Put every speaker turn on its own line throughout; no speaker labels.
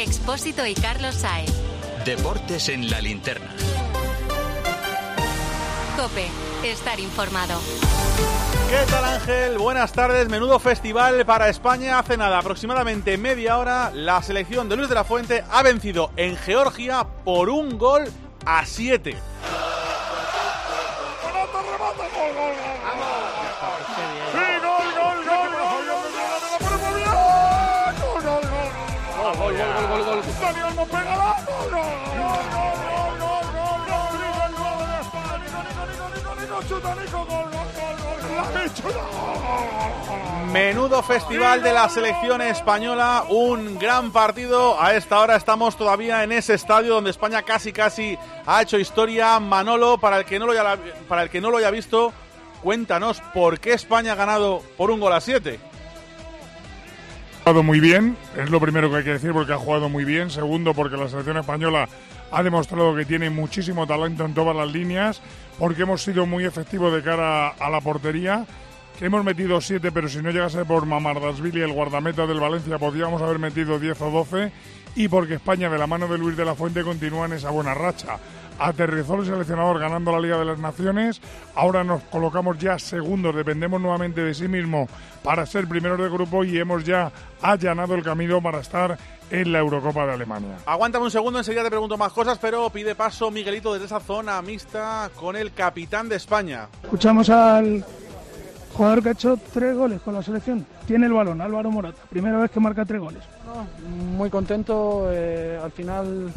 Expósito y Carlos Saez.
Deportes en la linterna.
COPE. Estar informado.
¿Qué tal, Ángel? Buenas tardes. Menudo festival para España. Hace nada, aproximadamente media hora, la selección de Luis de la Fuente ha vencido en Georgia por 1-7.
Gol. Dani Olmo pega.
Menudo festival de la selección española, un gran partido. A esta hora estamos todavía en ese estadio donde España casi ha hecho historia. Manolo, para el que no lo haya visto, cuéntanos por qué España ha ganado por 1-7.
Ha jugado muy bien, es lo primero que hay que decir, porque ha jugado muy bien. Segundo, porque la selección española ha demostrado que tiene muchísimo talento en todas las líneas, porque hemos sido muy efectivos de cara a la portería, que hemos metido 7, pero si no llegase por Mamardashvili, el guardameta del Valencia, podríamos haber metido 10 o 12, y porque España, de la mano de Luis de la Fuente, continúa en esa buena racha. Aterrizó el seleccionador ganando la Liga de las Naciones, ahora nos colocamos ya segundos, dependemos nuevamente de sí mismo para ser primeros de grupo y hemos ya allanado el camino para estar en la Eurocopa de Alemania.
Aguántame un segundo, enseguida te pregunto más cosas, pero pide paso Miguelito desde esa zona mixta con el capitán de España.
Escuchamos al jugador que ha hecho 3 goles con la selección. Tiene el balón, Álvaro Morata, primera vez que marca 3 goles.
Muy contento, al final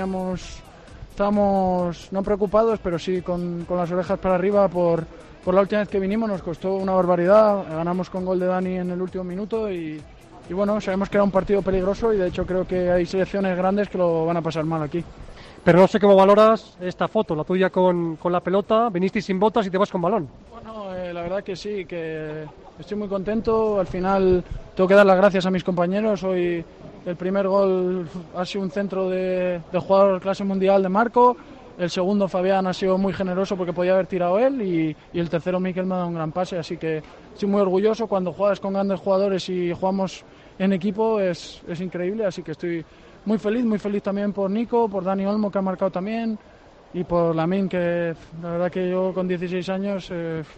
estábamos no preocupados, pero sí con las orejas para arriba por la última vez que vinimos. Nos costó una barbaridad, ganamos con gol de Dani en el último minuto y bueno, sabemos que era un partido peligroso y de hecho creo que hay selecciones grandes que lo van a pasar mal aquí.
Pero no sé cómo valoras esta foto, la tuya con la pelota, viniste sin botas y te vas con balón.
Bueno, la verdad que sí, que estoy muy contento. Al final tengo que dar las gracias a mis compañeros. Hoy el primer gol ha sido un centro de jugador clase mundial de Marco. El segundo, Fabián, ha sido muy generoso porque podía haber tirado él. Y el tercero, Mikel, me ha dado un gran pase. Así que estoy muy orgulloso. Cuando juegas con grandes jugadores y jugamos en equipo es increíble. Así que estoy muy feliz también por Nico, por Dani Olmo, que ha marcado también, y por Lamine, que la verdad que yo con 16 años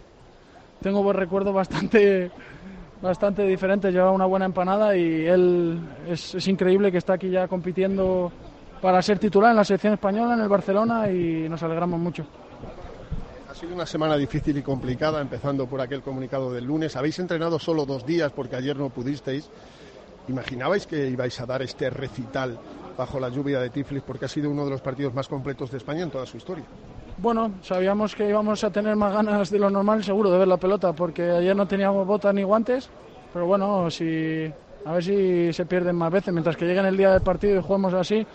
tengo buen recuerdo bastante diferente. Lleva una buena empanada y él es increíble que está aquí ya compitiendo para ser titular en la selección española, en el Barcelona, y nos alegramos mucho.
Ha sido una semana difícil y complicada, empezando por aquel comunicado del lunes. Habéis entrenado solo 2 días porque ayer no pudisteis. ¿Imaginabais que ibais a dar este recital bajo la lluvia de Tiflis, porque ha sido uno de los partidos más completos de España en toda su historia?
Bueno, sabíamos que íbamos a tener más ganas de lo normal, seguro, de ver la pelota, porque ayer no teníamos botas ni guantes, pero bueno, a ver si se pierden más veces, mientras que lleguen el día del partido y jugamos así.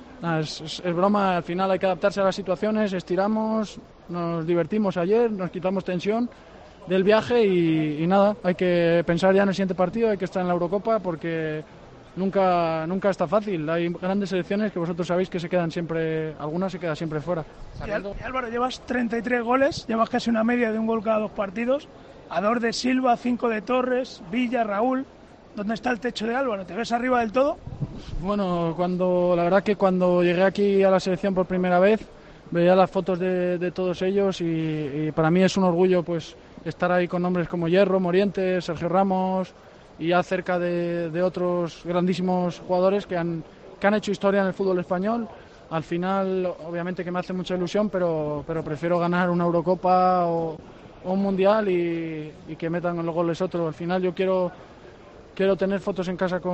Es broma, al final hay que adaptarse a las situaciones, estiramos, nos divertimos ayer, nos quitamos tensión del viaje y nada, hay que pensar ya en el siguiente partido, hay que estar en la Eurocopa porque nunca está fácil. Hay grandes selecciones que vosotros sabéis que se quedan siempre, algunas se quedan siempre fuera.
Y Álvaro, llevas 33 goles, llevas casi una media de 1 gol cada 2 partidos, a 2 de Silva, 5 de Torres, Villa, Raúl. ¿Dónde está el techo de Álvaro? ¿Te ves arriba del todo?
Bueno, la verdad que cuando llegué aquí a la selección por primera vez veía las fotos de todos ellos y para mí es un orgullo pues estar ahí con nombres como Hierro, Morientes, Sergio Ramos y ya cerca de otros grandísimos jugadores que han hecho historia en el fútbol español. Al final, obviamente que me hace mucha ilusión, pero prefiero ganar una Eurocopa o un Mundial y que metan los goles otros. Al final yo quiero tener fotos en casa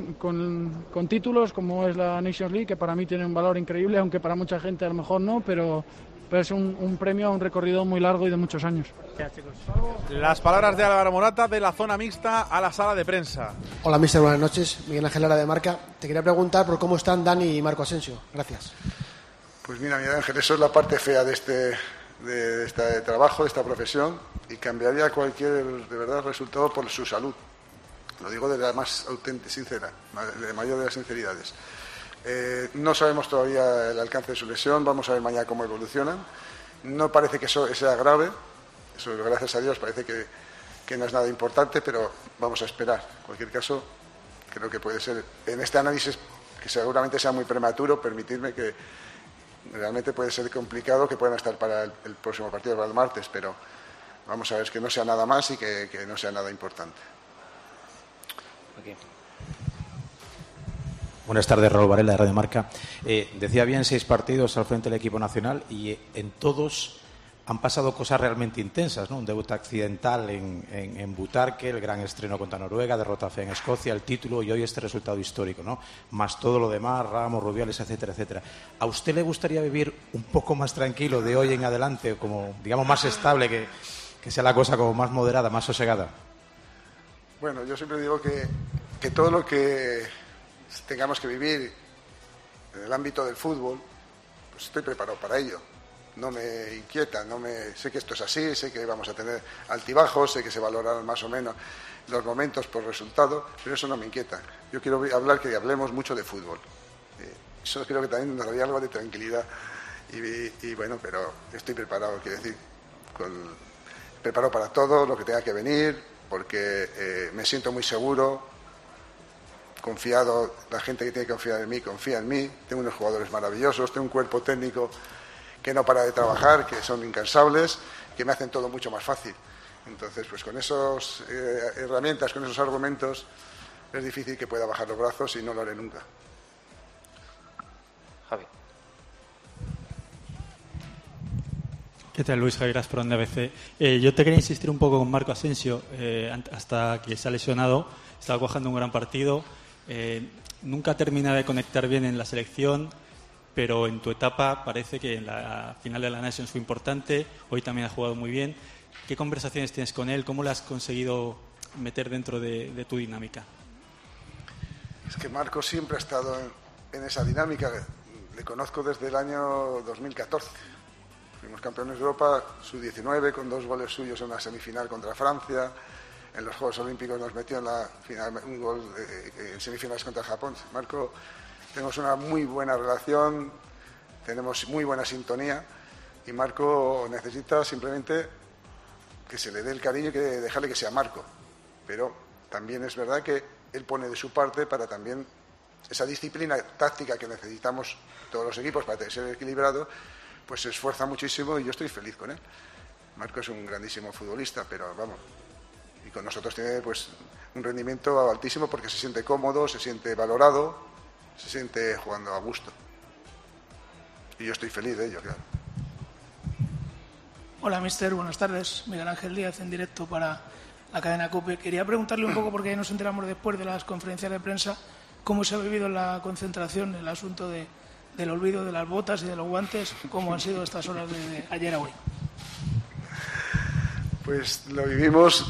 con títulos como es la Nations League, que para mí tiene un valor increíble, aunque para mucha gente a lo mejor no, pero es un premio a un recorrido muy largo y de muchos años.
Las palabras de Álvaro Morata de la zona mixta a la sala de prensa.
Hola, míster, buenas noches. Miguel Ángel Lara de Marca. Te quería preguntar por cómo están Dani y Marco Asensio. Gracias.
Pues mira, Miguel Ángel, eso es la parte fea de este trabajo, de esta profesión, y cambiaría cualquier, de verdad, resultado por su salud. Lo digo de la más auténtica, sincera, de la mayor de las sinceridades. No sabemos todavía el alcance de su lesión, vamos a ver mañana cómo evolucionan. No parece que eso sea grave, eso gracias a Dios parece que no es nada importante, pero vamos a esperar. En cualquier caso, creo que puede ser, en este análisis que seguramente sea muy prematuro, permitirme que realmente puede ser complicado que puedan estar para el próximo partido, para el martes, pero vamos a ver que no sea nada más y que no sea nada importante.
Okay. Buenas tardes, Raúl Varela, de Radio Marca. Decía bien, 6 partidos al frente del equipo nacional y en todos han pasado cosas realmente intensas, ¿no? Un debut accidental en Butarque, el gran estreno contra Noruega, derrota fea en Escocia, el título y hoy este resultado histórico, ¿no? Más todo lo demás, Ramos, Rubiales, etcétera, etcétera. ¿A usted le gustaría vivir un poco más tranquilo de hoy en adelante, como, digamos, más estable, que sea la cosa como más moderada, más sosegada?
Bueno, yo siempre digo que todo lo que tengamos que vivir en el ámbito del fútbol, pues estoy preparado para ello. No me inquieta, sé que esto es así, sé que vamos a tener altibajos, sé que se valorarán más o menos los momentos por resultado, pero eso no me inquieta. Yo quiero hablar que hablemos mucho de fútbol. Eso creo que también nos daría algo de tranquilidad. Y bueno, pero estoy preparado, quiero decir, preparado para todo lo que tenga que venir, porque me siento muy seguro, confiado, la gente que tiene que confiar en mí, confía en mí, tengo unos jugadores maravillosos, tengo un cuerpo técnico que no para de trabajar, que son incansables, que me hacen todo mucho más fácil. Entonces, pues con esas herramientas, con esos argumentos, es difícil que pueda bajar los brazos y no lo haré nunca.
Javi.
¿Qué tal, Luis? Javier Aspro, de ABC. Yo te quería insistir un poco con Marco Asensio, hasta que se ha lesionado, estaba cuajando un gran partido, nunca termina de conectar bien en la selección, pero en tu etapa parece que en la final de la Nations fue importante, hoy también ha jugado muy bien. ¿Qué conversaciones tienes con él? ¿Cómo le has conseguido meter dentro de tu dinámica?
Es que Marco siempre ha estado en esa dinámica, le conozco desde el año 2014. Fuimos campeones de Europa, sub-19, con 2 goles suyos en una semifinal contra Francia. En los Juegos Olímpicos nos metió en la final un gol en semifinales contra Japón. Marco, tenemos una muy buena relación, tenemos muy buena sintonía y Marco necesita simplemente que se le dé el cariño y que dejarle que sea Marco. Pero también es verdad que él pone de su parte para también esa disciplina táctica que necesitamos todos los equipos para ser equilibrado, pues se esfuerza muchísimo y yo estoy feliz con él. Marco es un grandísimo futbolista, pero vamos, y con nosotros tiene pues un rendimiento altísimo porque se siente cómodo, se siente valorado, se siente jugando a gusto. Y yo estoy feliz de ello, claro.
Hola, mister, buenas tardes. Miguel Ángel Díaz, en directo para la cadena COPE. Quería preguntarle un poco, porque nos enteramos después de las conferencias de prensa, cómo se ha vivido en la concentración el asunto del olvido de las botas y de los guantes, cómo han sido estas horas de ayer a hoy.
Pues lo vivimos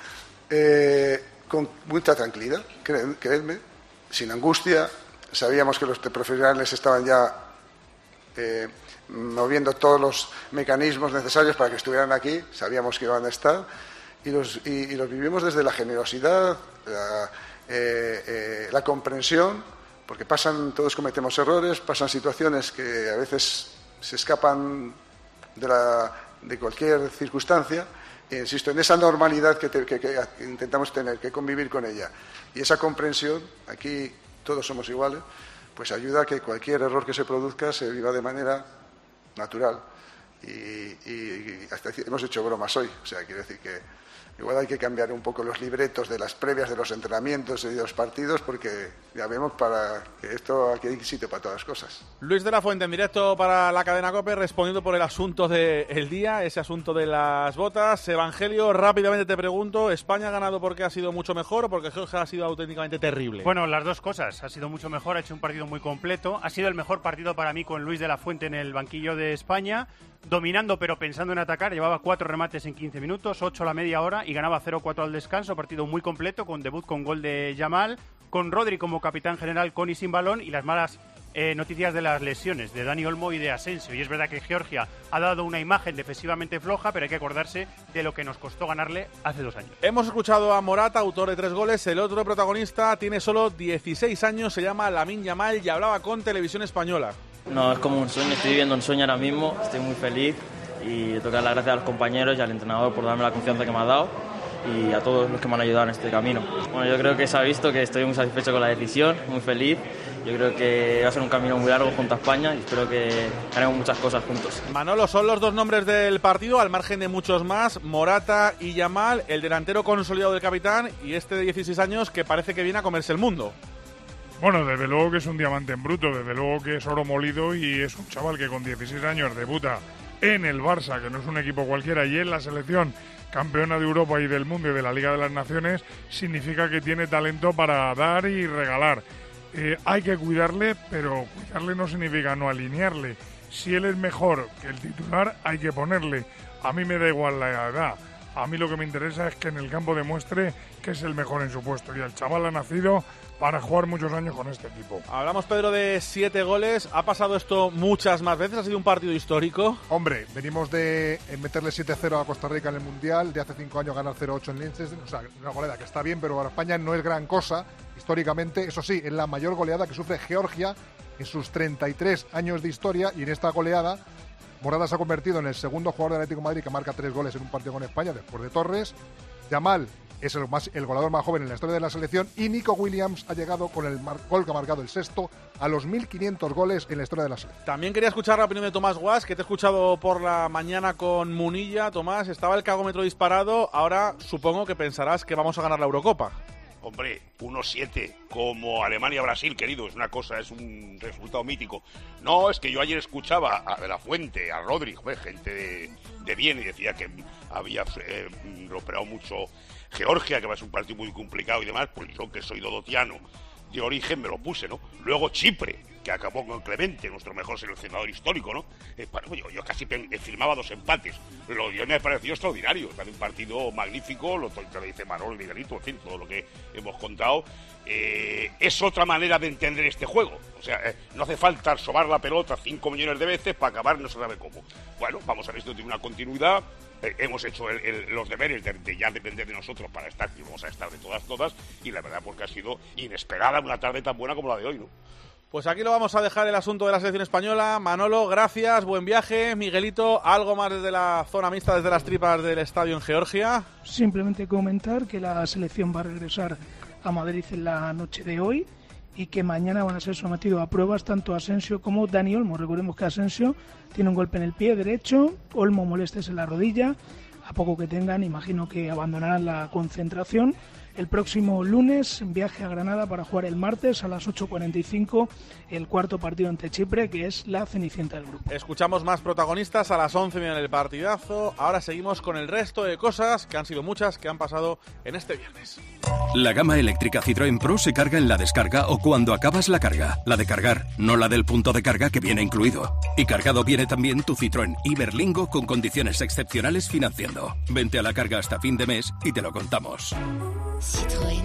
con mucha tranquilidad, creedme, sin angustia. Sabíamos que los profesionales estaban ya moviendo todos los mecanismos necesarios para que estuvieran aquí, sabíamos que iban a estar, y los vivimos desde la generosidad, la comprensión, porque todos cometemos errores, pasan situaciones que a veces se escapan de cualquier circunstancia, e insisto, en esa normalidad que intentamos tener, que convivir con ella, y esa comprensión, aquí todos somos iguales, pues ayuda a que cualquier error que se produzca se viva de manera natural. Y hasta hemos hecho bromas hoy, o sea, quiero decir que igual hay que cambiar un poco los libretos de las previas de los entrenamientos y de los partidos, porque ya vemos para que esto aquí hay sitio para todas las cosas.
Luis de la Fuente, en directo para la cadena COPE, respondiendo por el asunto del día, ese asunto de las botas. Evangelio, rápidamente te pregunto, ¿España ha ganado porque ha sido mucho mejor o porque Georgia ha sido auténticamente terrible?
Bueno, las dos cosas. Ha sido mucho mejor, ha hecho un partido muy completo. Ha sido el mejor partido para mí con Luis de la Fuente en el banquillo de España, dominando pero pensando en atacar. Llevaba 4 remates en 15 minutos, 8 a la media hora y ganaba 0-4 al descanso. Partido muy completo, con debut con gol de Yamal, con Rodri como capitán general con y sin balón, y las malas noticias de las lesiones de Dani Olmo y de Asensio. Y es verdad que Georgia ha dado una imagen defensivamente floja, pero hay que acordarse de lo que nos costó ganarle hace 2 años.
Hemos escuchado a Morata, autor de 3 goles. El otro protagonista tiene solo 16 años, se llama Lamine Yamal y hablaba con Televisión Española.
No, es como un sueño, estoy viviendo un sueño ahora mismo, estoy muy feliz y tengo que dar las gracias a los compañeros y al entrenador por darme la confianza que me ha dado. y a todos los que me han ayudado en este camino. Bueno, yo creo que se ha visto que estoy muy satisfecho con la decisión, muy feliz. Yo creo que va a ser un camino muy largo junto a España y espero que haremos muchas cosas juntos.
Manolo, son los dos nombres del partido, al margen de muchos más, Morata y Yamal, el delantero consolidado del capitán y este de 16 años que parece que viene a comerse el mundo.
Bueno, desde luego que es un diamante en bruto, desde luego que es oro molido y es un chaval que con 16 años debuta en el Barça, que no es un equipo cualquiera, y en la selección campeona de Europa y del mundo y de la Liga de las Naciones, significa que tiene talento para dar y regalar. Hay que cuidarle, pero cuidarle no significa no alinearle. Si él es mejor que el titular, hay que ponerle. A mí me da igual la edad. A mí lo que me interesa es que en el campo demuestre que es el mejor en su puesto. Y el chaval ha nacido para jugar muchos años con este equipo.
Hablamos, Pedro, de 7 goles. ¿Ha pasado esto muchas más veces? ¿Ha sido un partido histórico?
Hombre, venimos de meterle 7-0 a Costa Rica en el Mundial, de hace 5 años ganar 0-8 en Liechtenstein. O sea, una goleada que está bien, pero para España no es gran cosa. Históricamente, eso sí, es la mayor goleada que sufre Georgia en sus 33 años de historia, y en esta goleada Morata se ha convertido en el segundo jugador del Atlético de Madrid que marca 3 goles en un partido con España, después de Torres. Yamal es el goleador más joven en la historia de la selección, y Nico Williams ha llegado con el gol que ha marcado el sexto a los 1.500 goles en la historia de la selección.
También quería escuchar la opinión de Tomás Guas, que te he escuchado por la mañana con Munilla. Tomás, estaba el cagómetro disparado, ahora supongo que pensarás que vamos a ganar la Eurocopa.
Hombre, 1-7 como Alemania-Brasil, querido, es una cosa, es un resultado mítico. No, es que yo ayer escuchaba a De La Fuente, a Rodri, gente de bien, y decía que había operado mucho Georgia, que va a ser un partido muy complicado y demás. Pues yo, que soy dodotiano de origen, me lo puse, ¿no? Luego Chipre, que acabó con Clemente, nuestro mejor seleccionador histórico, ¿no? Yo casi firmaba 2 empates. Lo de hoy me pareció extraordinario. Un partido magnífico, lo que le dice Manolo y Miguelito, en fin, todo lo que hemos contado. Es otra manera de entender este juego. O sea, no hace falta sobar la pelota 5 millones de veces para acabar no se sabe cómo. Bueno, vamos a ver, esto tiene una continuidad. Hemos hecho los deberes de ya depender de nosotros para estar, y vamos a estar de todas, y la verdad porque ha sido inesperada una tarde tan buena como la de hoy, ¿no?
Pues aquí lo vamos a dejar, el asunto de la selección española. Manolo, gracias, buen viaje. Miguelito, ¿algo más desde la zona mixta, desde las tripas del estadio en Georgia?
Simplemente comentar que la selección va a regresar a Madrid en la noche de hoy y que mañana van a ser sometidos a pruebas tanto Asensio como Dani Olmo. Recordemos que Asensio tiene un golpe en el pie derecho, Olmo molestes en la rodilla. A poco que tengan, imagino que abandonarán la concentración. El próximo lunes, viaje a Granada para jugar el martes a las 8:45 el cuarto partido ante Chipre, que es la cenicienta del grupo.
Escuchamos más protagonistas a las 11 en el partidazo. Ahora seguimos con el resto de cosas, que han sido muchas, que han pasado en este viernes.
La gama eléctrica Citroën Pro se carga en la descarga o cuando acabas la carga. La de cargar, no la del punto de carga que viene incluido. Y cargado viene también tu Citroën Iberlingo con condiciones excepcionales financiando. Vente a la carga hasta fin de mes y te lo contamos.
Citroën.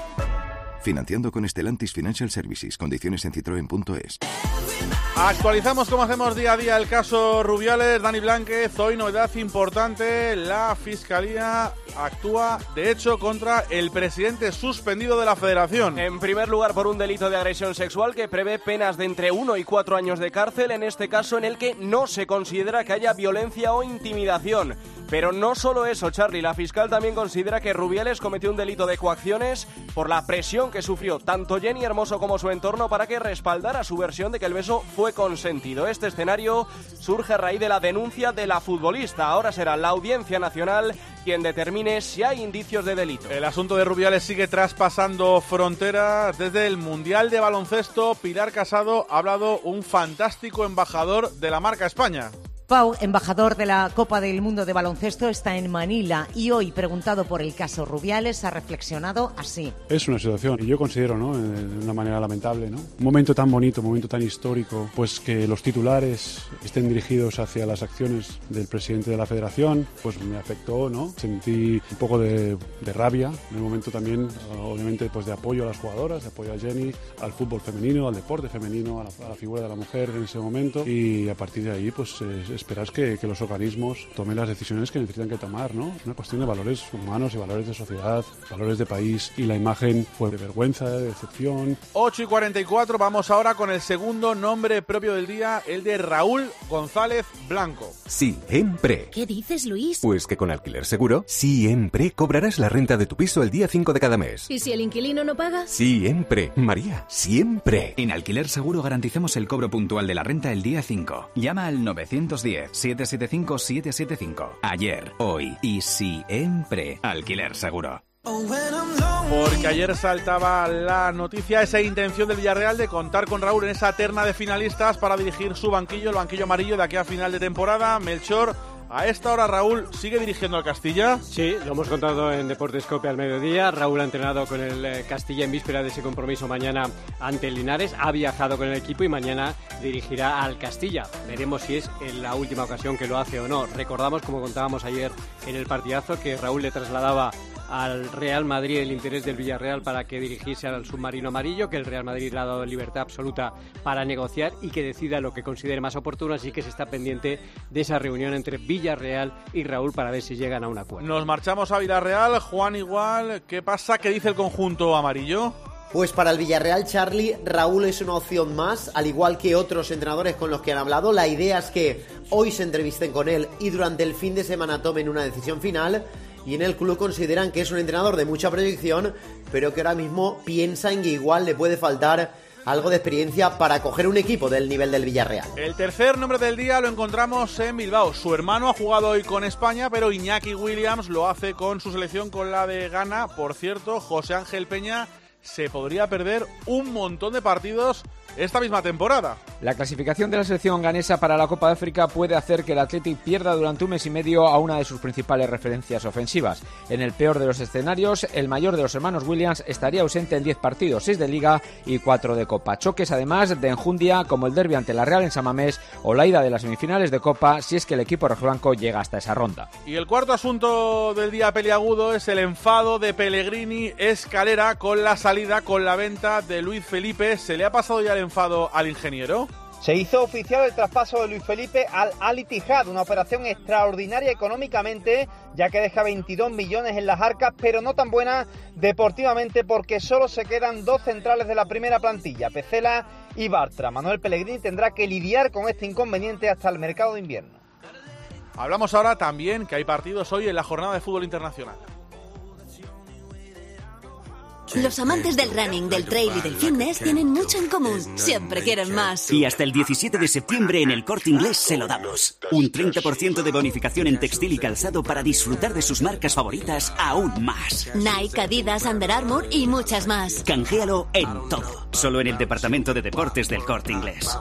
Financiando con Stellantis Financial Services. Condiciones en citroen.es.
Actualizamos como hacemos día a día el caso Rubiales. Dani Blánquez, hoy novedad importante. La Fiscalía actúa, de hecho, contra el presidente suspendido de la Federación.
En primer lugar, por un delito de agresión sexual que prevé penas de entre 1 y 4 años de cárcel, en este caso en el que no se considera que haya violencia o intimidación. Pero no solo eso, Charly, la fiscal también considera que Rubiales cometió un delito de coacciones por la presión que sufrió tanto Jenny Hermoso como su entorno para que respaldara su versión de que el beso fue consentido. Este escenario surge a raíz de la denuncia de la futbolista. Ahora será la Audiencia Nacional quien determine si hay indicios de delito.
El asunto de Rubiales sigue traspasando fronteras. Desde el Mundial de Baloncesto, Pilar Casado ha hablado un fantástico embajador de la marca España.
Pau, embajador de la Copa del Mundo de Baloncesto, está en Manila y hoy, preguntado por el caso Rubiales, ha reflexionado así.
Es una situación, y yo considero, ¿no?, de una manera lamentable, ¿no? Un momento tan bonito, un momento tan histórico, pues que los titulares estén dirigidos hacia las acciones del presidente de la Federación, pues me afectó, ¿no? Sentí un poco de rabia, en el momento también, obviamente, pues de apoyo a las jugadoras, de apoyo a Jenny, al fútbol femenino, al deporte femenino, a la figura de la mujer en ese momento, y a partir de ahí, pues es esperas que los organismos tomen las decisiones que necesitan que tomar, ¿no? Una cuestión de valores humanos y valores de sociedad, valores de país, y la imagen fue de vergüenza, de decepción.
8:44, vamos ahora con el segundo nombre propio del día, el de Raúl González Blanco.
Siempre.
¿Qué dices, Luis?
Pues que con Alquiler Seguro, siempre cobrarás la renta de tu piso el día 5 de cada mes.
¿Y si el inquilino no paga?
Siempre, María, siempre.
En Alquiler Seguro garantizamos el cobro puntual de la renta el día 5. Llama al 910-775-775. Ayer, hoy y siempre. Alquiler Seguro.
Porque ayer saltaba la noticia, esa intención del Villarreal de contar con Raúl en esa terna de finalistas para dirigir su banquillo, el banquillo amarillo de aquí a final de temporada. Melchor, a esta hora Raúl sigue dirigiendo al Castilla.
Sí, lo hemos contado en Deportes Cope al mediodía. Raúl ha entrenado con el Castilla en víspera de ese compromiso mañana ante el Linares. Ha viajado con el equipo y mañana dirigirá al Castilla. Veremos si es en la última ocasión que lo hace o no. Recordamos, como contábamos ayer en el partidazo, que Raúl le trasladaba al Real Madrid el interés del Villarreal para que dirigiese al submarino amarillo, que el Real Madrid le ha dado libertad absoluta para negociar y que decida lo que considere más oportuno, así que se está pendiente de esa reunión entre Villarreal y Raúl para ver si llegan a un acuerdo.
Nos marchamos a Villarreal. Juan, igual, ¿qué pasa? ¿Qué dice el conjunto amarillo?
Pues para el Villarreal, Charlie, Raúl es una opción más, al igual que otros entrenadores con los que han hablado. La idea es que hoy se entrevisten con él y durante el fin de semana tomen una decisión final. Y en el club consideran que es un entrenador de mucha proyección, pero que ahora mismo piensan que igual le puede faltar algo de experiencia para coger un equipo del nivel del Villarreal.
El tercer nombre del día lo encontramos en Bilbao. Su hermano ha jugado hoy con España, pero Iñaki Williams lo hace con su selección, con la de Ghana. Por cierto, José Ángel Peña se podría perder un montón de partidos esta misma temporada.
La clasificación de la selección ganesa para la Copa de África puede hacer que el Athletic pierda durante un mes y medio a una de sus principales referencias ofensivas. En el peor de los escenarios, el mayor de los hermanos Williams estaría ausente en 10 partidos, 6 de Liga y 4 de Copa. Choques además de enjundia como el derbi ante la Real en San Mamés o la ida de las semifinales de Copa si es que el equipo rojiblanco llega hasta esa ronda.
Y el cuarto asunto del día peliagudo es el enfado de Pellegrini Escalera con la salida, con la venta de Luis Felipe. ¿Se le ha pasado ya el enfado al ingeniero?
Se hizo oficial el traspaso de Luis Felipe al Al-Ittihad, una operación extraordinaria económicamente, ya que deja 22 millones en las arcas, pero no tan buena deportivamente porque solo se quedan dos centrales de la primera plantilla, Pecela y Bartra. Manuel Pellegrini tendrá que lidiar con este inconveniente hasta el mercado de invierno.
Hablamos ahora también que hay partidos hoy en la jornada de fútbol internacional.
Los amantes del running, del trail y del fitness tienen mucho en común. Siempre quieren más.
Y hasta el 17 de septiembre en el Corte Inglés se lo damos. Un 30% de bonificación en textil y calzado para disfrutar de sus marcas favoritas aún más.
Nike, Adidas, Under Armour y muchas más.
Canjéalo en todo. Solo en el departamento de deportes del Corte Inglés.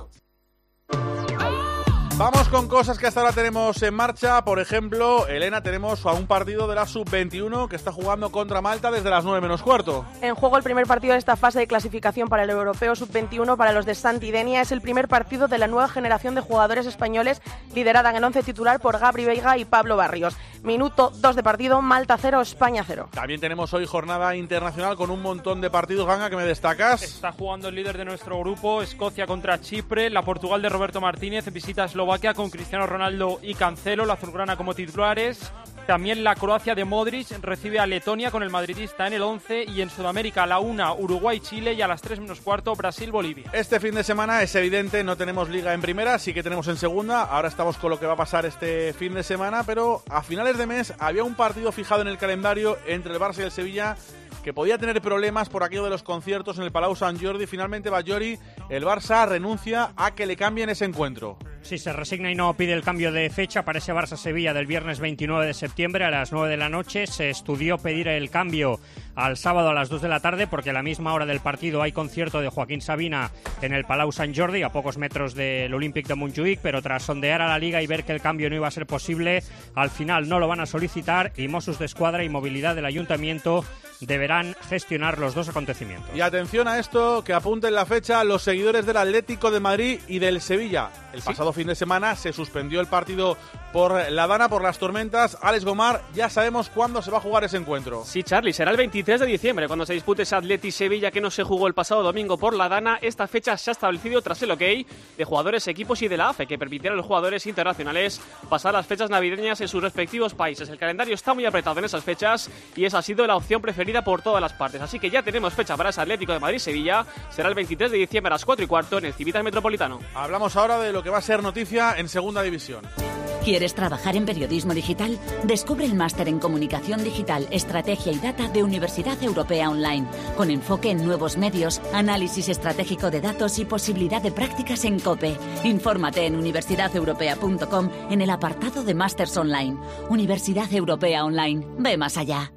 Vamos con cosas que hasta ahora tenemos en marcha. Por ejemplo, Elena, tenemos a un partido de la Sub-21 que está jugando contra Malta desde las 9 menos cuarto.
En juego el primer partido de esta fase de clasificación para el Europeo Sub-21 para los de Santidenia. Es el primer partido de la nueva generación de jugadores españoles liderada en el 11 titular por Gabri Veiga y Pablo Barrios. Minuto 2 de partido, Malta 0, España 0.
También tenemos hoy jornada internacional con un montón de partidos. Ganga, ¿que me destacas?
Está jugando el líder de nuestro grupo, Escocia contra Chipre, la Portugal de Roberto Martínez visita Eslovaquia con Cristiano Ronaldo y Cancelo, la azulgrana como titulares. También la Croacia de Modric recibe a Letonia con el madridista en el 11 y en Sudamérica a la 1 Uruguay-Chile y a las 3 menos cuarto Brasil-Bolivia.
Este fin de semana es evidente, no tenemos liga en primera, sí que tenemos en segunda. Ahora estamos con lo que va a pasar este fin de semana, pero a finales de mes había un partido fijado en el calendario entre el Barça y el Sevilla que podía tener problemas por aquello de los conciertos en el Palau Sant Jordi. Finalmente Bajori, el Barça renuncia a que le cambien ese encuentro.
Sí, se resigna y no pide el cambio de fecha para ese Barça-Sevilla del viernes 29 de septiembre a las 9 de la noche. Se estudió pedir el cambio al sábado a las 2 de la tarde porque a la misma hora del partido hay concierto de Joaquín Sabina en el Palau Sant Jordi, a pocos metros del Olímpic de Montjuïc, pero tras sondear a la Liga y ver que el cambio no iba a ser posible, al final no lo van a solicitar y Mossos d'Esquadra y Movilidad del Ayuntamiento
deberán gestionar los dos acontecimientos.
Y atención a esto, que apunten la fecha los seguidores del Atlético de Madrid y del Sevilla. El pasado fin de semana se suspendió el partido por la Dana, por las tormentas. Alex Gomar, ya sabemos cuándo se va a jugar ese encuentro.
Sí, Charlie, será el 23 de diciembre cuando se dispute ese Atleti-Sevilla que no se jugó el pasado domingo por la Dana. Esta fecha se ha establecido tras el ok de jugadores, equipos y de la AFE, que permitieron a los jugadores internacionales pasar las fechas navideñas en sus respectivos países. El calendario está muy apretado en esas fechas y esa ha sido la opción preferida por todas las partes. Así que ya tenemos fecha para ese Atlético de Madrid-Sevilla. Será el 23 de diciembre a las 4:15 en el Civitas Metropolitano.
Hablamos ahora de lo que va a ser noticia en Segunda División.
¿Quieres trabajar en periodismo digital? Descubre el máster en Comunicación Digital, Estrategia y Data de Universidad Europea Online, con enfoque en nuevos medios, análisis estratégico de datos y posibilidad de prácticas en COPE. Infórmate en universidadeuropea.com en el apartado de Másters Online. Universidad Europea Online. Ve más allá.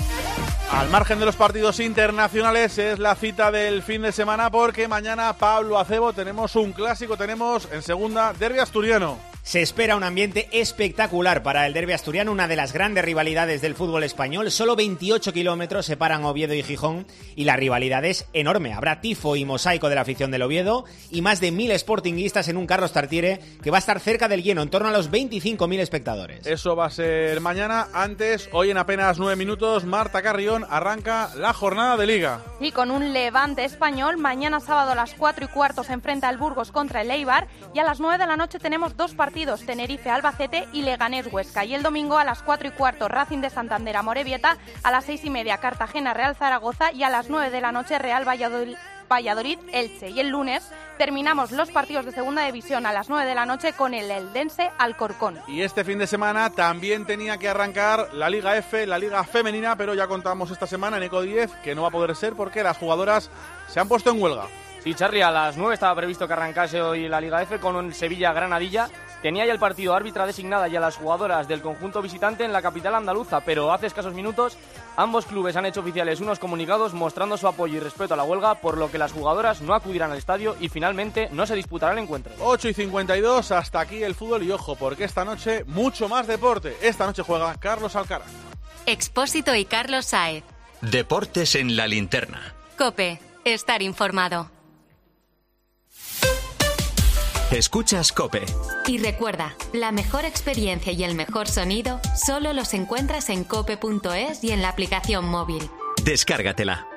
Al margen de los partidos internacionales es la cita del fin de semana porque mañana, Pablo Acebo, tenemos un clásico, tenemos en segunda derbi asturiano.
Se espera un ambiente espectacular para el derbi asturiano, una de las grandes rivalidades del fútbol español. Solo 28 kilómetros separan Oviedo y Gijón y la rivalidad es enorme. Habrá tifo y mosaico de la afición del Oviedo y más de 1.000 sportinguistas en un Carlos Tartiere que va a estar cerca del lleno, en torno a los 25.000 espectadores.
Eso va a ser mañana. Antes, hoy en apenas 9 minutos, Marta Carrión arranca la jornada de Liga.
Y con un Levante español, mañana sábado a las 4:15 se enfrenta el Burgos contra el Eibar y a las 9 de la noche tenemos dos partidos, Tenerife-Albacete y Leganés-Huesca. Y el domingo a las 4:15 Racing de Santander a Morevieta, a las 6:30 Cartagena-Real Zaragoza y a las 9 de la noche Real Valladolid-Elche. Y el lunes terminamos los partidos de Segunda División a las 9 de la noche con el Eldense-Alcorcón.
Y este fin de semana también tenía que arrancar la Liga F, la Liga Femenina, pero ya contamos esta semana en Eco 10 que no va a poder ser porque las jugadoras se han puesto en huelga.
Sí, Charlie, a las 9 estaba previsto que arrancase hoy la Liga F con un Sevilla-Granadilla. Tenía ya el partido árbitra designada y a las jugadoras del conjunto visitante en la capital andaluza, pero hace escasos minutos ambos clubes han hecho oficiales unos comunicados mostrando su apoyo y respeto a la huelga, por lo que las jugadoras no acudirán al estadio y finalmente no se disputará el encuentro.
8:52, hasta aquí el fútbol y ojo, porque esta noche mucho más deporte. Esta noche juega Carlos Alcaraz.
Expósito y Carlos Sáez.
Deportes en la linterna.
COPE. Estar informado.
Escuchas COPE.
Y recuerda, la mejor experiencia y el mejor sonido solo los encuentras en cope.es y en la aplicación móvil.
Descárgatela.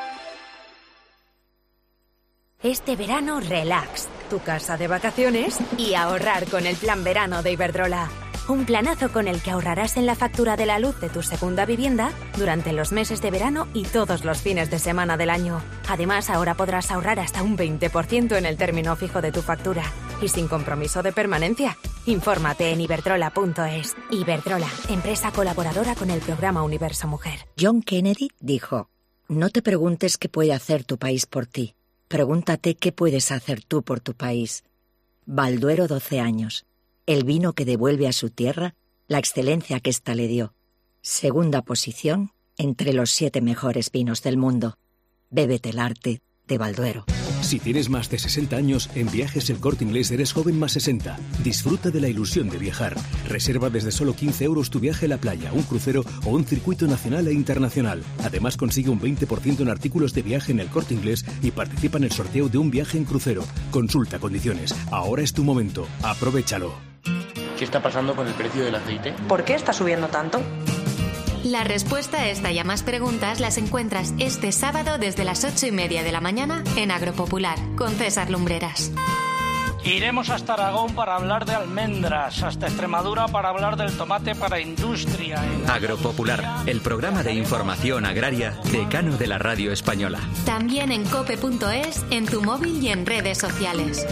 Este verano, relax, tu casa de vacaciones y ahorrar con el plan verano de Iberdrola. Un planazo con el que ahorrarás en la factura de la luz de tu segunda vivienda durante los meses de verano y todos los fines de semana del año. Además, ahora podrás ahorrar hasta un 20% en el término fijo de tu factura y sin compromiso de permanencia. Infórmate en iberdrola.es. Iberdrola, empresa colaboradora con el programa Universo Mujer.
John Kennedy dijo: no te preguntes qué puede hacer tu país por ti. Pregúntate qué puedes hacer tú por tu país. Balduero 12 años. El vino que devuelve a su tierra la excelencia que ésta le dio. Segunda posición entre los 7 mejores vinos del mundo. Bébete el arte de Balduero.
Si tienes más de 60 años, en Viajes El Corte Inglés eres joven más 60. Disfruta de la ilusión de viajar. Reserva desde solo 15 euros tu viaje a la playa, un crucero o un circuito nacional e internacional. Además, consigue un 20% en artículos de viaje en El Corte Inglés y participa en el sorteo de un viaje en crucero. Consulta condiciones. Ahora es tu momento. Aprovéchalo.
¿Qué está pasando con el precio del aceite?
¿Por qué está subiendo tanto?
La respuesta a esta y a más preguntas las encuentras este sábado desde las 8:30 de la mañana en Agropopular con César Lumbreras.
Iremos hasta Aragón para hablar de almendras, hasta Extremadura para hablar del tomate para industria.
Agropopular, el programa de información agraria decano de la radio española.
También en cope.es, en tu móvil y en redes sociales.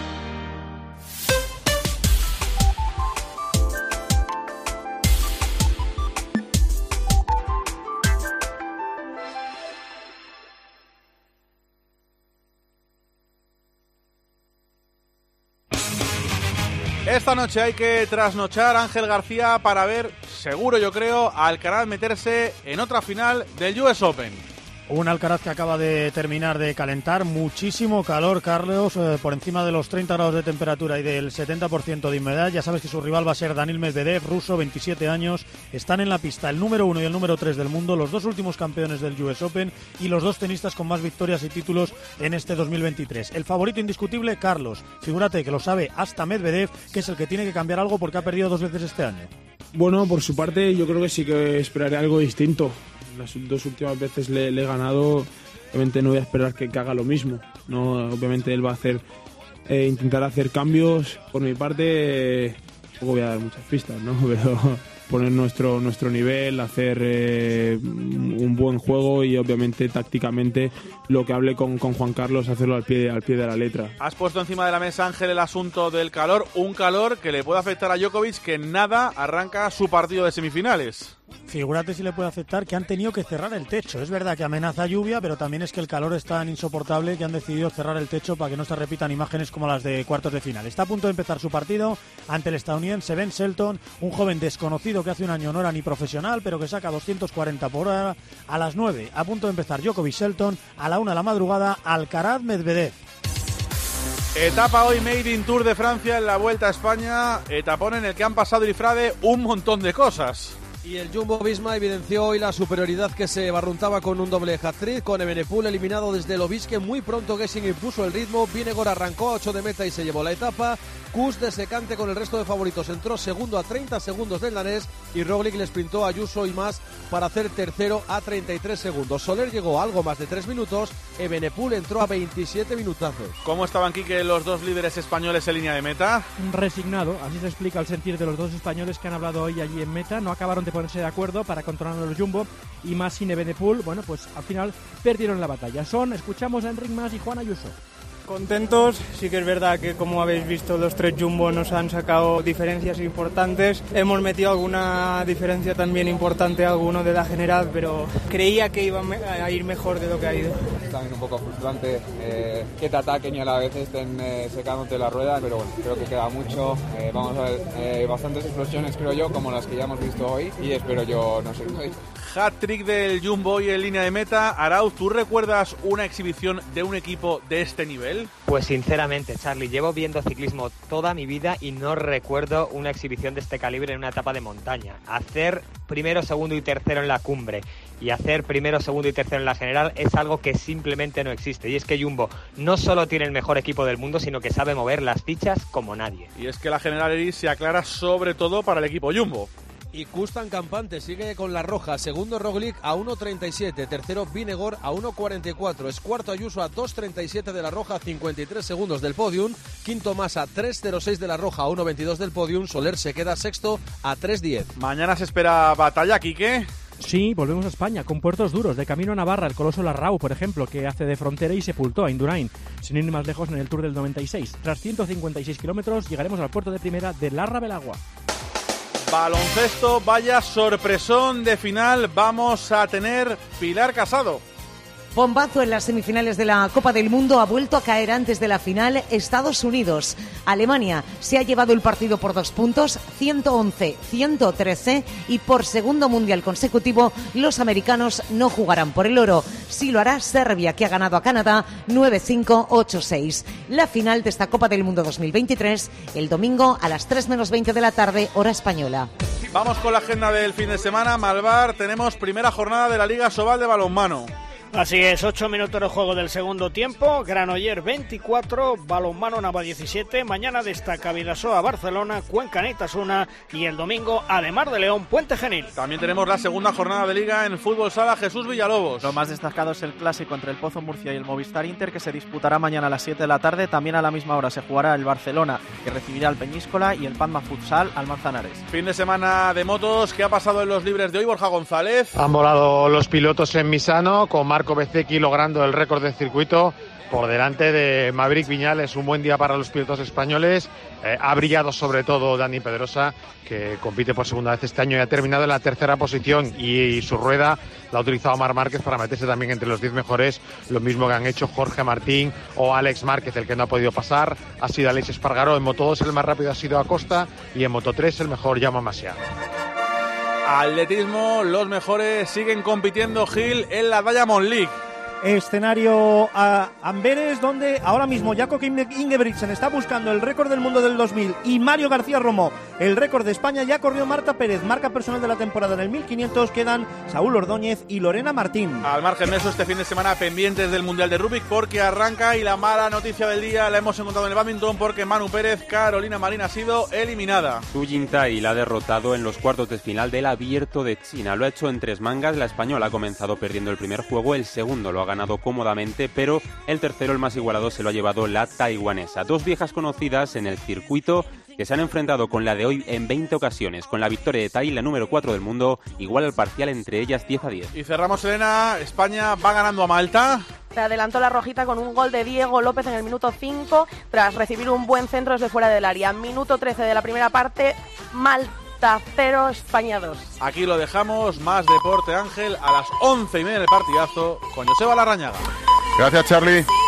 Esta noche hay que trasnochar, Ángel García, para ver, seguro yo creo, a Alcaraz meterse en otra final del US Open.
Un Alcaraz que acaba de terminar de calentar, muchísimo calor, Carlos, por encima de los 30 grados de temperatura y del 70% de humedad. Ya sabes que su rival va a ser Daniil Medvedev, ruso, 27 años. Están en la pista el número 1 y el número 3 del mundo, los dos últimos campeones del US Open y los dos tenistas con más victorias y títulos en este 2023. El favorito indiscutible, Carlos. Figúrate que lo sabe hasta Medvedev, que es el que tiene que cambiar algo porque ha perdido 2 veces este año.
Bueno, por su parte yo creo que sí que esperaré algo distinto. Las 2 últimas veces le he ganado, obviamente no voy a esperar que haga lo mismo, ¿no? Obviamente él va a hacer intentar hacer cambios. Por mi parte, tampoco voy a dar muchas pistas, ¿no? Pero poner nuestro nivel, hacer un buen juego y obviamente tácticamente lo que hablé con Juan Carlos, hacerlo al pie de la letra.
Has puesto encima de la mesa, Ángel, el asunto del calor, un calor que le puede afectar a Djokovic, que en nada arranca su partido de semifinales.
Figúrate si le puede afectar que han tenido que cerrar el techo. Es verdad que amenaza lluvia, pero también es que el calor es tan insoportable que han decidido cerrar el techo para que no se repitan imágenes como las de cuartos de final. Está a punto de empezar su partido ante el estadounidense Ben Shelton, un joven desconocido que hace un año no era ni profesional, pero que saca 240 por hora. A las 9, a punto de empezar Djokovic-Shelton, a la 1 de la madrugada, Alcaraz-Medvedev.
Etapa hoy Made in Tour de Francia en la Vuelta a España, etapón en el que han pasado y Frade un montón de cosas.
Y el Jumbo-Visma evidenció hoy la superioridad que se barruntaba con un doble hat-trick, con Evenepoel eliminado desde Lovisque. Muy pronto Gesing impuso el ritmo, Vingegaard arrancó a 8 de meta y se llevó la etapa. Kuss de secante con el resto de favoritos, entró segundo a 30 segundos del danés y Roglic le sprintó a Ayuso y más para hacer tercero a 33 segundos. Soler llegó a algo más de 3 minutos, Evenepoel entró a 27 minutazos.
¿Cómo estaban, Quique, los dos líderes españoles en línea de meta?
Resignado, así se explica el sentir de los dos españoles que han hablado hoy allí en meta. No acabaron de ponerse de acuerdo para controlar el Jumbo y más sin Evenepoel, bueno, pues al final perdieron la batalla. Escuchamos a Enric Mas y Juan Ayuso.
Contentos, sí que es verdad que como habéis visto los 3 Jumbo nos han sacado diferencias importantes, hemos metido alguna diferencia también importante a alguno de la general, pero creía que iba a ir mejor de lo que ha ido.
Es también un poco frustrante que te ataquen y a la vez estén secándote la rueda, pero bueno, creo que queda mucho, vamos a ver bastantes explosiones creo yo, como las que ya hemos visto hoy y espero yo no sé qué.
Hat-trick del Jumbo y en línea de meta. Arauz, ¿tú recuerdas una exhibición de un equipo de este nivel?
Pues sinceramente, Charlie, llevo viendo ciclismo toda mi vida y no recuerdo una exhibición de este calibre en una etapa de montaña. Hacer primero, segundo y tercero en la cumbre y hacer primero, segundo y tercero en la general es algo que simplemente no existe. Y es que Jumbo no solo tiene el mejor equipo del mundo, sino que sabe mover las fichas como nadie.
Y es que la general Eris se aclara sobre todo para el equipo Jumbo.
Y Kuss tan campante, sigue con la roja, segundo Roglic a 1.37, tercero Vingegaard a 1.44, es cuarto Ayuso a 2.37 de la roja, 53 segundos del podium, quinto Massa 3.06 de la roja a 1.22 del podium, Soler se queda sexto a 3.10.
Mañana se espera batalla, Quique.
Sí, volvemos a España, con puertos duros. De camino a Navarra, el coloso Larrau, por ejemplo, que hace de frontera y sepultó a Indurain. Sin ir más lejos, en el Tour del 96. Tras 156 kilómetros, llegaremos al puerto de primera de Larra Belagua.
Baloncesto, vaya sorpresón de final vamos a tener. Pilar Casado.
Bombazo en las semifinales de la Copa del Mundo, ha vuelto a caer antes de la final Estados Unidos. Alemania se ha llevado el partido por 2 puntos, 111-113, y por segundo mundial consecutivo los americanos no jugarán por el oro. Sí lo hará Serbia, que ha ganado a Canadá 9-5, 8-6. La final de esta Copa del Mundo 2023 el domingo a las 3 menos 20 de la tarde, hora española.
Vamos con la agenda del fin de semana. Malvar, tenemos primera jornada de la Liga Sobal de balonmano.
Así es, 8 minutos de juego del segundo tiempo, Granollers 24, Balonmano Nava 17, mañana destaca Vidasoa Barcelona, Cuenca Neitasuna y el domingo Ademar de León Puente Genil.
También tenemos la segunda jornada de Liga en fútbol sala, Jesús Villalobos.
Lo más destacado es el clásico entre el Pozo Murcia y el Movistar Inter, que se disputará mañana a las 7 de la tarde. También a la misma hora se jugará el Barcelona, que recibirá al Peñíscola, y el Palma Futsal al Manzanares.
Fin de semana de motos, ¿qué ha pasado en los libres de hoy, Borja González?
Han volado los pilotos en Misano, con Marco Bezzecchi logrando el récord del circuito por delante de Maverick Viñales. Un buen día para los pilotos españoles. Ha brillado sobre todo Dani Pedrosa, que compite por segunda vez este año y ha terminado en la tercera posición, y su rueda la ha utilizado Marc Márquez para meterse también entre los 10 mejores, lo mismo que han hecho Jorge Martín o Alex Márquez. El que no ha podido pasar ha sido Alex Espargaró. En Moto2 el más rápido ha sido Acosta y en Moto3 el mejor Jaume Masia.
Atletismo, los mejores siguen compitiendo, Gil, en la Diamond League.
Escenario a Amberes, donde ahora mismo Jakob Ingebrigtsen está buscando el récord del mundo del 2000 y Mario García Romo el récord de España. Ya corrió Marta Pérez, marca personal de la temporada en el 1500. Quedan Saúl Ordóñez y Lorena Martín.
Al margen de eso, este fin de semana pendientes del Mundial de Rugby porque arranca, y la mala noticia del día la hemos encontrado en el bádminton porque Manu Pérez, Carolina Marín, ha sido eliminada.
Zhu Jingtai la ha derrotado en los cuartos de final del Abierto de China. Lo ha hecho en 3 mangas. La española ha comenzado perdiendo el primer juego, el segundo lo ha ganado cómodamente, pero el tercero, el más igualado, se lo ha llevado la taiwanesa. 2 viejas conocidas en el circuito que se han enfrentado con la de hoy en 20 ocasiones. Con la victoria de Tai, la número 4 del mundo, igual al parcial entre ellas 10-10.
Y cerramos, Elena. España va ganando a Malta.
Se adelantó la rojita con un gol de Diego López en el minuto 5 tras recibir un buen centro desde fuera del área. Minuto 13 de la primera parte, Malta 0, España 2.
Aquí lo dejamos. Más deporte, Ángel, a las 11:30 del partidazo con Joseba Larrañaga.
Gracias, Charlie.